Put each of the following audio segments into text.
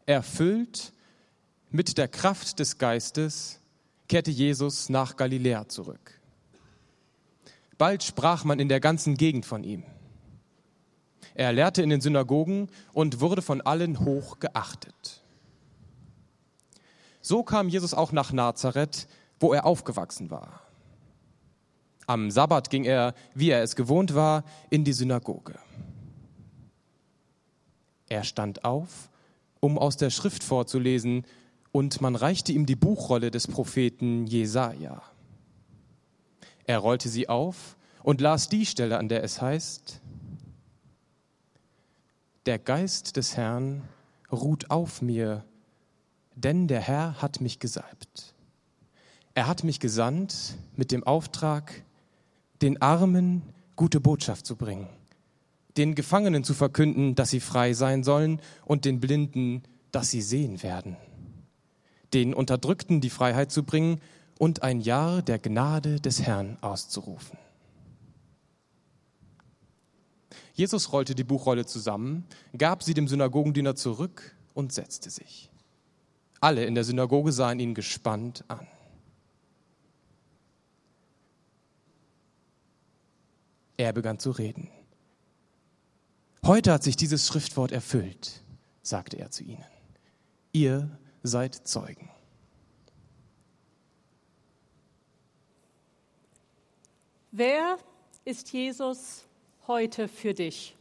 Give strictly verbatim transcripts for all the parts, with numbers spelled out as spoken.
Erfüllt mit der Kraft des Geistes kehrte Jesus nach Galiläa zurück. Bald sprach man in der ganzen Gegend von ihm. Er lehrte in den Synagogen und wurde von allen hoch geachtet. So kam Jesus auch nach Nazareth, wo er aufgewachsen war. Am Sabbat ging er, wie er es gewohnt war, in die Synagoge. Er stand auf, um aus der Schrift vorzulesen, und man reichte ihm die Buchrolle des Propheten Jesaja. Er rollte sie auf und las die Stelle, an der es heißt: Der Geist des Herrn ruht auf mir, denn der Herr hat mich gesalbt. Er hat mich gesandt mit dem Auftrag, den Armen gute Botschaft zu bringen, den Gefangenen zu verkünden, dass sie frei sein sollen, und den Blinden, dass sie sehen werden, den Unterdrückten die Freiheit zu bringen und ein Jahr der Gnade des Herrn auszurufen. Jesus rollte die Buchrolle zusammen, gab sie dem Synagogendiener zurück und setzte sich. Alle in der Synagoge sahen ihn gespannt an. Er begann zu reden. Heute hat sich dieses Schriftwort erfüllt, sagte er zu ihnen. Ihr seid Zeugen. Wer ist Jesus heute für dich?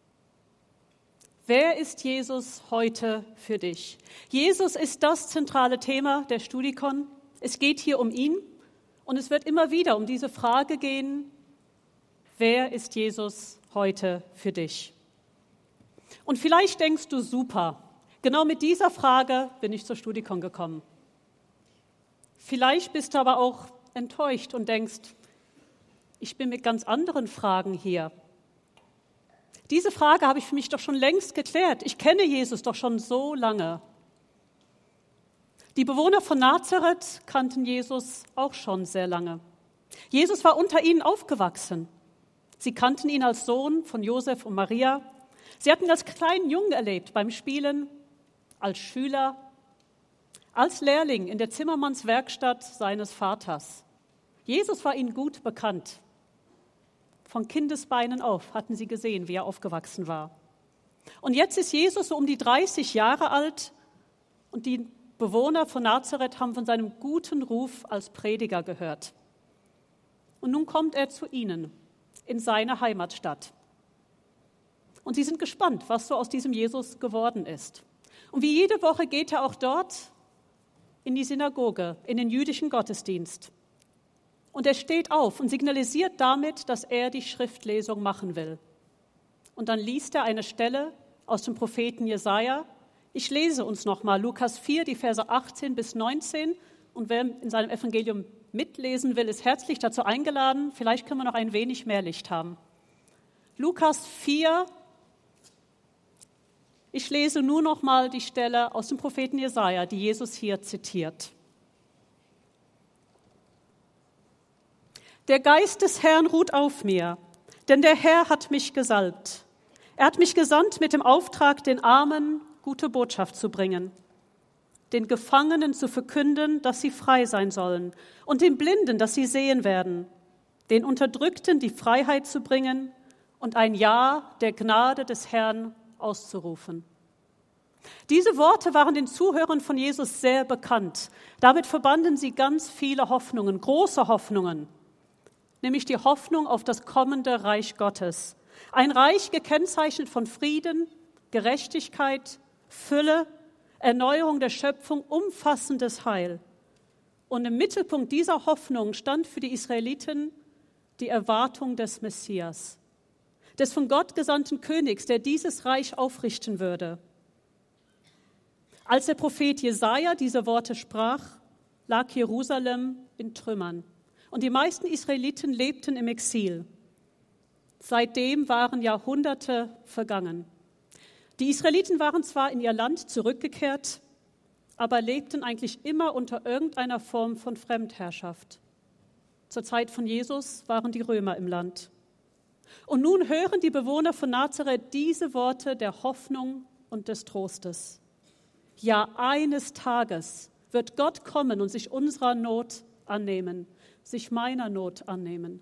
Wer ist Jesus heute für dich? Jesus ist das zentrale Thema der Studikon. Es geht hier um ihn und es wird immer wieder um diese Frage gehen: Wer ist Jesus heute für dich? Und vielleicht denkst du, super, genau mit dieser Frage bin ich zur Studikon gekommen. Vielleicht bist du aber auch enttäuscht und denkst, ich bin mit ganz anderen Fragen hier. Diese Frage habe ich für mich doch schon längst geklärt. Ich kenne Jesus doch schon so lange. Die Bewohner von Nazareth kannten Jesus auch schon sehr lange. Jesus war unter ihnen aufgewachsen. Sie kannten ihn als Sohn von Josef und Maria. Sie hatten ihn als kleinen Jungen erlebt beim Spielen, als Schüler, als Lehrling in der Zimmermannswerkstatt seines Vaters. Jesus war ihnen gut bekannt. Von Kindesbeinen auf hatten sie gesehen, wie er aufgewachsen war. Und jetzt ist Jesus so um die dreißig Jahre alt und die Bewohner von Nazareth haben von seinem guten Ruf als Prediger gehört. Und nun kommt er zu ihnen in seine Heimatstadt. Und sie sind gespannt, was so aus diesem Jesus geworden ist. Und wie jede Woche geht er auch dort in die Synagoge, in den jüdischen Gottesdienst. Und er steht auf und signalisiert damit, dass er die Schriftlesung machen will. Und dann liest er eine Stelle aus dem Propheten Jesaja. Ich lese uns nochmal Lukas vier, die Verse achtzehn bis neunzehn. Und wer in seinem Evangelium mitlesen will, ist herzlich dazu eingeladen. Vielleicht können wir noch ein wenig mehr Licht haben. Lukas vier, ich lese nur noch mal die Stelle aus dem Propheten Jesaja, die Jesus hier zitiert. Der Geist des Herrn ruht auf mir, denn der Herr hat mich gesalbt. Er hat mich gesandt mit dem Auftrag, den Armen gute Botschaft zu bringen, den Gefangenen zu verkünden, dass sie frei sein sollen, und den Blinden, dass sie sehen werden, den Unterdrückten die Freiheit zu bringen und ein Ja der Gnade des Herrn auszurufen. Diese Worte waren den Zuhörern von Jesus sehr bekannt. Damit verbanden sie ganz viele Hoffnungen, große Hoffnungen, nämlich die Hoffnung auf das kommende Reich Gottes. Ein Reich gekennzeichnet von Frieden, Gerechtigkeit, Fülle, Erneuerung der Schöpfung, umfassendes Heil. Und im Mittelpunkt dieser Hoffnung stand für die Israeliten die Erwartung des Messias, des von Gott gesandten Königs, der dieses Reich aufrichten würde. Als der Prophet Jesaja diese Worte sprach, lag Jerusalem in Trümmern und die meisten Israeliten lebten im Exil. Seitdem waren Jahrhunderte vergangen. Die Israeliten waren zwar in ihr Land zurückgekehrt, aber lebten eigentlich immer unter irgendeiner Form von Fremdherrschaft. Zur Zeit von Jesus waren die Römer im Land. Und nun hören die Bewohner von Nazareth diese Worte der Hoffnung und des Trostes. Ja, eines Tages wird Gott kommen und sich unserer Not annehmen, sich meiner Not annehmen.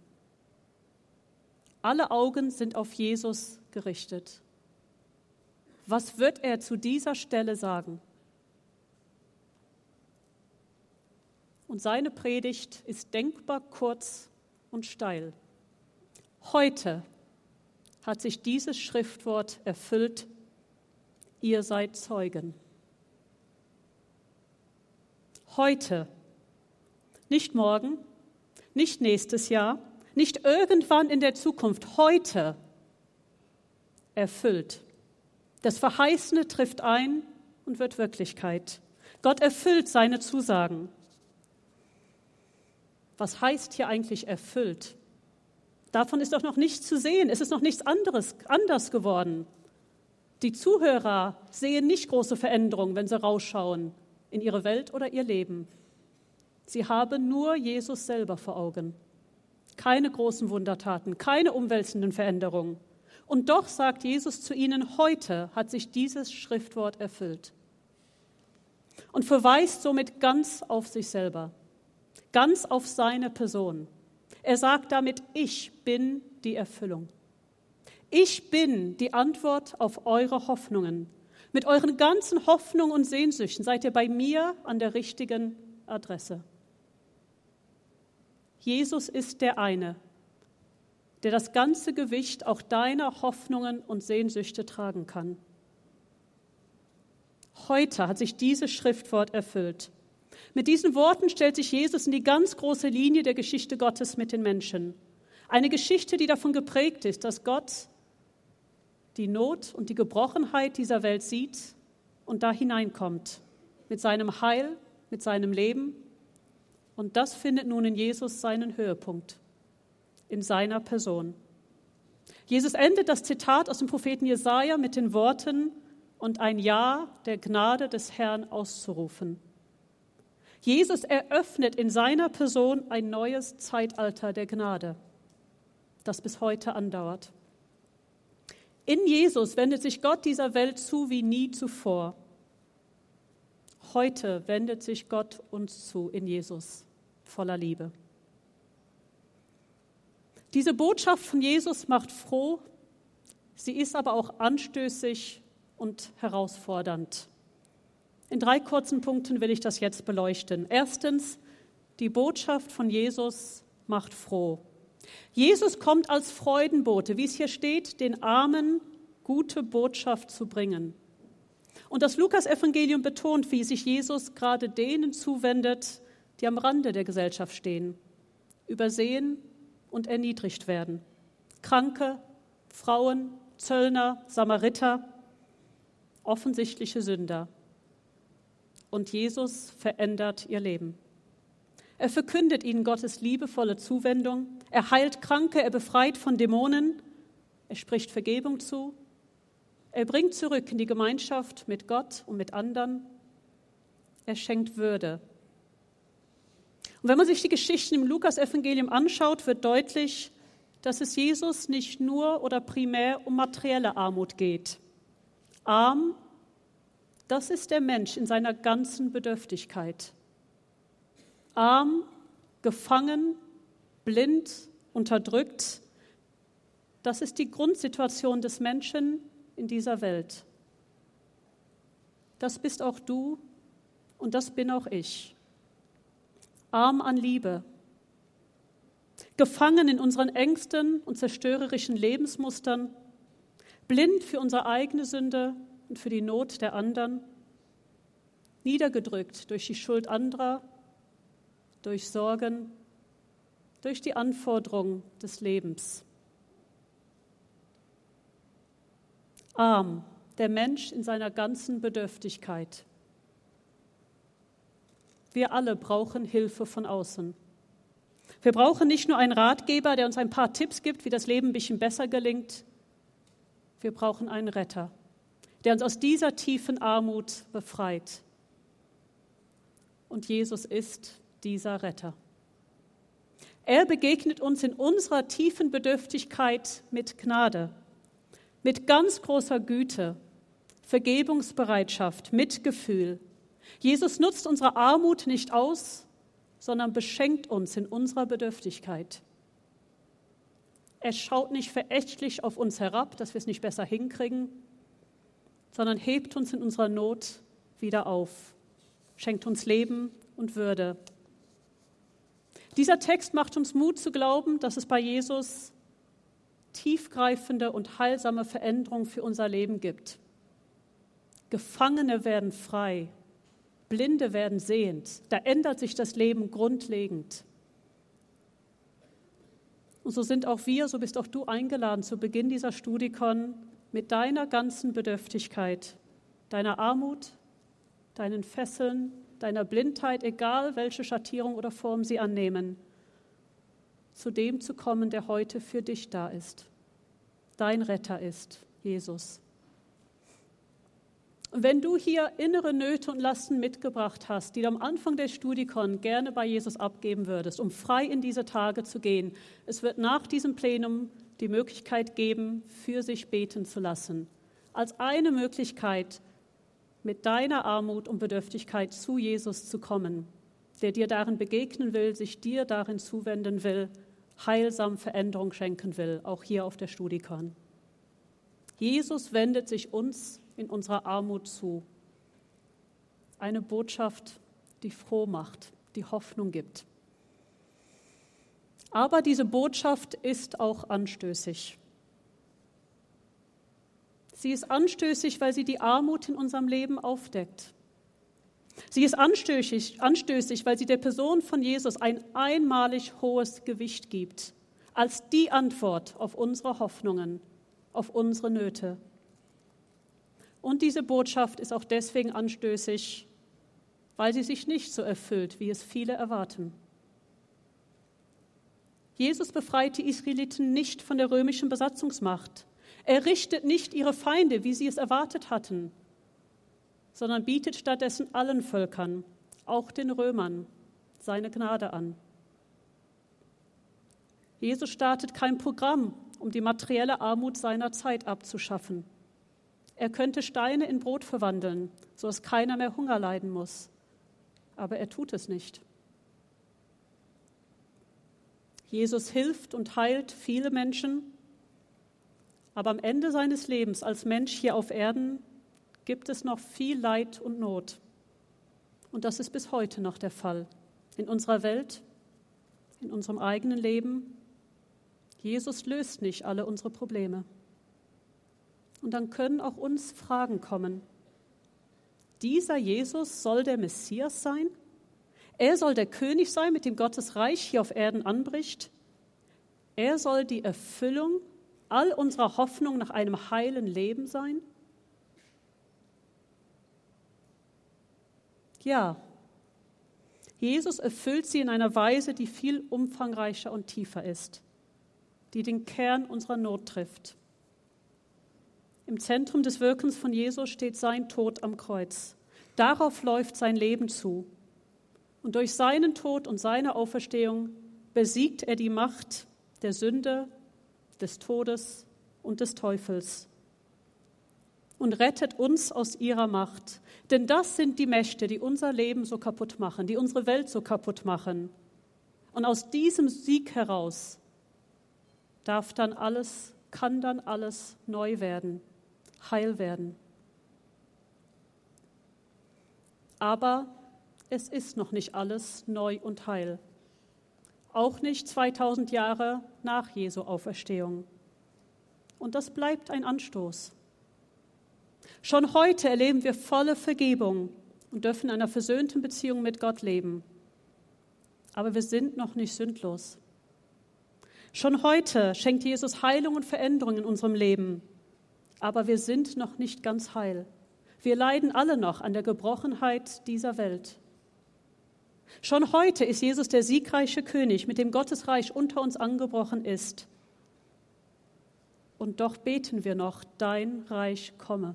Alle Augen sind auf Jesus gerichtet. Was wird er zu dieser Stelle sagen? Und seine Predigt ist denkbar kurz und steil. Heute hat sich dieses Schriftwort erfüllt, ihr seid Zeugen. Heute, nicht morgen, nicht nächstes Jahr, nicht irgendwann in der Zukunft, heute erfüllt. Das Verheißene trifft ein und wird Wirklichkeit. Gott erfüllt seine Zusagen. Was heißt hier eigentlich erfüllt? Davon ist doch noch nichts zu sehen. Es ist noch nichts anderes anders geworden. Die Zuhörer sehen nicht große Veränderungen, wenn sie rausschauen in ihre Welt oder ihr Leben. Sie haben nur Jesus selber vor Augen. Keine großen Wundertaten, keine umwälzenden Veränderungen. Und doch sagt Jesus zu ihnen, heute hat sich dieses Schriftwort erfüllt. Und verweist somit ganz auf sich selber, ganz auf seine Person. Er sagt damit, ich bin die Erfüllung. Ich bin die Antwort auf eure Hoffnungen. Mit euren ganzen Hoffnungen und Sehnsüchten seid ihr bei mir an der richtigen Adresse. Jesus ist der eine, der das ganze Gewicht auch deiner Hoffnungen und Sehnsüchte tragen kann. Heute hat sich dieses Schriftwort erfüllt. Mit diesen Worten stellt sich Jesus in die ganz große Linie der Geschichte Gottes mit den Menschen. Eine Geschichte, die davon geprägt ist, dass Gott die Not und die Gebrochenheit dieser Welt sieht und da hineinkommt mit seinem Heil, mit seinem Leben. Und das findet nun in Jesus seinen Höhepunkt, in seiner Person. Jesus endet das Zitat aus dem Propheten Jesaja mit den Worten, und ein Ja der Gnade des Herrn auszurufen. Jesus eröffnet in seiner Person ein neues Zeitalter der Gnade, das bis heute andauert. In Jesus wendet sich Gott dieser Welt zu wie nie zuvor. Heute wendet sich Gott uns zu in Jesus, voller Liebe. Diese Botschaft von Jesus macht froh, sie ist aber auch anstößig und herausfordernd. In drei kurzen Punkten will ich das jetzt beleuchten. Erstens, die Botschaft von Jesus macht froh. Jesus kommt als Freudenbote, wie es hier steht, den Armen gute Botschaft zu bringen. Und das Lukas-Evangelium betont, wie sich Jesus gerade denen zuwendet, die am Rande der Gesellschaft stehen, übersehen und erniedrigt werden. Kranke, Frauen, Zöllner, Samariter, offensichtliche Sünder. Und Jesus verändert ihr Leben. Er verkündet ihnen Gottes liebevolle Zuwendung. Er heilt Kranke, er befreit von Dämonen. Er spricht Vergebung zu. Er bringt zurück in die Gemeinschaft mit Gott und mit anderen. Er schenkt Würde. Und wenn man sich die Geschichten im Lukas-Evangelium anschaut, wird deutlich, dass es Jesus nicht nur oder primär um materielle Armut geht. Arm, das ist der Mensch in seiner ganzen Bedürftigkeit. Arm, gefangen, blind, unterdrückt, das ist die Grundsituation des Menschen in dieser Welt. Das bist auch du und das bin auch ich. Arm an Liebe, gefangen in unseren Ängsten und zerstörerischen Lebensmustern, blind für unsere eigene Sünde und für die Not der anderen, niedergedrückt durch die Schuld anderer, durch Sorgen, durch die Anforderungen des Lebens. Arm, der Mensch in seiner ganzen Bedürftigkeit. Wir alle brauchen Hilfe von außen. Wir brauchen nicht nur einen Ratgeber, der uns ein paar Tipps gibt, wie das Leben ein bisschen besser gelingt. Wir brauchen einen Retter, der uns aus dieser tiefen Armut befreit. Und Jesus ist dieser Retter. Er begegnet uns in unserer tiefen Bedürftigkeit mit Gnade, mit ganz großer Güte, Vergebungsbereitschaft, Mitgefühl. Jesus nutzt unsere Armut nicht aus, sondern beschenkt uns in unserer Bedürftigkeit. Er schaut nicht verächtlich auf uns herab, dass wir es nicht besser hinkriegen, sondern hebt uns in unserer Not wieder auf, schenkt uns Leben und Würde. Dieser Text macht uns Mut zu glauben, dass es bei Jesus tiefgreifende und heilsame Veränderungen für unser Leben gibt. Gefangene werden frei, Blinde werden sehend. Da ändert sich das Leben grundlegend. Und so sind auch wir, so bist auch du eingeladen, zu Beginn dieser Studikon mit deiner ganzen Bedürftigkeit, deiner Armut, deinen Fesseln, deiner Blindheit, egal welche Schattierung oder Form sie annehmen, zu dem zu kommen, der heute für dich da ist. Dein Retter ist Jesus. Und wenn du hier innere Nöte und Lasten mitgebracht hast, die du am Anfang der Studikon gerne bei Jesus abgeben würdest, um frei in diese Tage zu gehen, es wird nach diesem Plenum die Möglichkeit geben, für sich beten zu lassen. Als eine Möglichkeit, mit deiner Armut und Bedürftigkeit zu Jesus zu kommen, der dir darin begegnen will, sich dir darin zuwenden will, heilsam Veränderung schenken will, auch hier auf der Studikon. Jesus wendet sich uns in unserer Armut zu. Eine Botschaft, die froh macht, die Hoffnung gibt. Aber diese Botschaft ist auch anstößig. Sie ist anstößig, weil sie die Armut in unserem Leben aufdeckt. Sie ist anstößig, anstößig, weil sie der Person von Jesus ein einmalig hohes Gewicht gibt, als die Antwort auf unsere Hoffnungen, auf unsere Nöte. Und diese Botschaft ist auch deswegen anstößig, weil sie sich nicht so erfüllt, wie es viele erwarten. Jesus befreit die Israeliten nicht von der römischen Besatzungsmacht. Er richtet nicht ihre Feinde, wie sie es erwartet hatten, sondern bietet stattdessen allen Völkern, auch den Römern, seine Gnade an. Jesus startet kein Programm, um die materielle Armut seiner Zeit abzuschaffen. Er könnte Steine in Brot verwandeln, sodass keiner mehr Hunger leiden muss. Aber er tut es nicht. Jesus hilft und heilt viele Menschen, aber am Ende seines Lebens als Mensch hier auf Erden gibt es noch viel Leid und Not. Und das ist bis heute noch der Fall. In unserer Welt, in unserem eigenen Leben. Jesus löst nicht alle unsere Probleme. Und dann können auch uns Fragen kommen. Dieser Jesus soll der Messias sein? Er soll der König sein, mit dem Gottes Reich hier auf Erden anbricht? Er soll die Erfüllung all unserer Hoffnung nach einem heilen Leben sein? Ja, Jesus erfüllt sie in einer Weise, die viel umfangreicher und tiefer ist, die den Kern unserer Not trifft. Im Zentrum des Wirkens von Jesus steht sein Tod am Kreuz. Darauf läuft sein Leben zu. Und durch seinen Tod und seine Auferstehung besiegt er die Macht der Sünde, des Todes und des Teufels und rettet uns aus ihrer Macht. Denn das sind die Mächte, die unser Leben so kaputt machen, die unsere Welt so kaputt machen. Und aus diesem Sieg heraus darf dann alles, kann dann alles neu werden, heil werden. Aber es ist noch nicht alles neu und heil. Auch nicht zweitausend Jahre nach Jesu Auferstehung. Und das bleibt ein Anstoß. Schon heute erleben wir volle Vergebung und dürfen in einer versöhnten Beziehung mit Gott leben. Aber wir sind noch nicht sündlos. Schon heute schenkt Jesus Heilung und Veränderung in unserem Leben. Aber wir sind noch nicht ganz heil. Wir leiden alle noch an der Gebrochenheit dieser Welt. Schon heute ist Jesus der siegreiche König, mit dem Gottes Reich unter uns angebrochen ist. Und doch beten wir noch, dein Reich komme.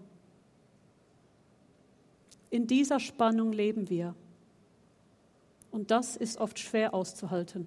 In dieser Spannung leben wir. Und das ist oft schwer auszuhalten.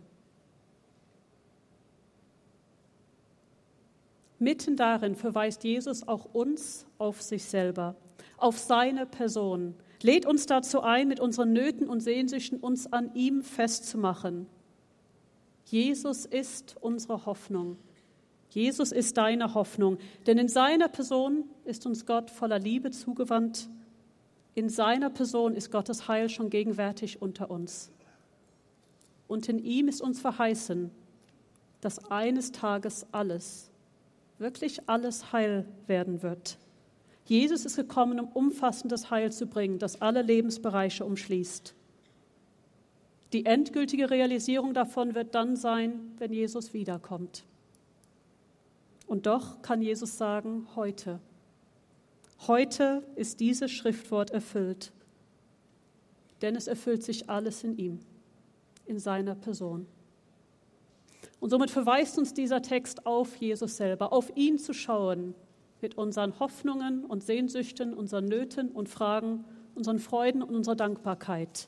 Mitten darin verweist Jesus auch uns auf sich selber. auf seine Person. Lädt uns dazu ein, mit unseren Nöten und Sehnsüchten uns an ihm festzumachen. Jesus ist unsere Hoffnung. Jesus ist deine Hoffnung, denn in seiner Person ist uns Gott voller Liebe zugewandt. In seiner Person ist Gottes Heil schon gegenwärtig unter uns. Und in ihm ist uns verheißen, dass eines Tages alles, wirklich alles heil werden wird. Jesus ist gekommen, um umfassendes Heil zu bringen, das alle Lebensbereiche umschließt. Die endgültige Realisierung davon wird dann sein, wenn Jesus wiederkommt. Und doch kann Jesus sagen, heute. Heute ist dieses Schriftwort erfüllt, denn es erfüllt sich alles in ihm, in seiner Person. Und somit verweist uns dieser Text auf Jesus selber, auf ihn zu schauen, mit unseren Hoffnungen und Sehnsüchten, unseren Nöten und Fragen, unseren Freuden und unserer Dankbarkeit.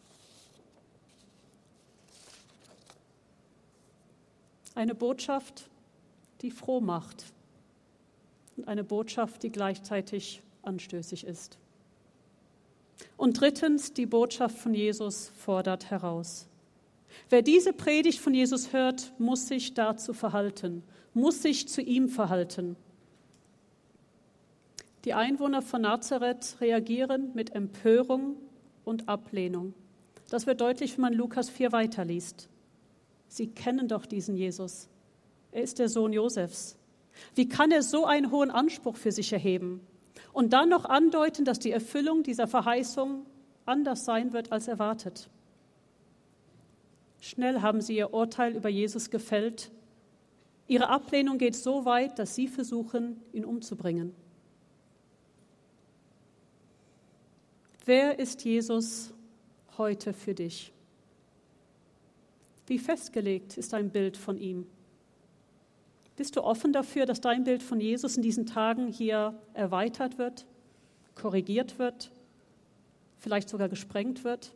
Eine Botschaft, die froh macht und eine Botschaft, die gleichzeitig anstößig ist. Und drittens, die Botschaft von Jesus fordert heraus. Wer diese Predigt von Jesus hört, muss sich dazu verhalten, muss sich zu ihm verhalten. Die Einwohner von Nazareth reagieren mit Empörung und Ablehnung. Das wird deutlich, wenn man Lukas vier weiterliest. Sie kennen doch diesen Jesus. Er ist der Sohn Josefs. Wie kann er so einen hohen Anspruch für sich erheben und dann noch andeuten, dass die Erfüllung dieser Verheißung anders sein wird als erwartet? Schnell haben sie ihr Urteil über Jesus gefällt. Ihre Ablehnung geht so weit, dass sie versuchen, ihn umzubringen. Wer ist Jesus heute für dich? Wie festgelegt ist dein Bild von ihm? Bist du offen dafür, dass dein Bild von Jesus in diesen Tagen hier erweitert wird, korrigiert wird, vielleicht sogar gesprengt wird?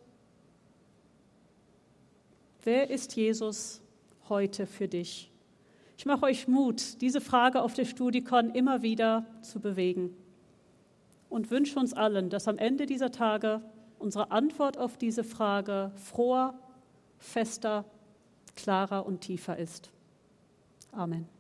Wer ist Jesus heute für dich? Ich mache euch Mut, diese Frage auf der Studicon immer wieder zu bewegen und wünsche uns allen, dass am Ende dieser Tage unsere Antwort auf diese Frage froher, fester, klarer und tiefer ist. Amen.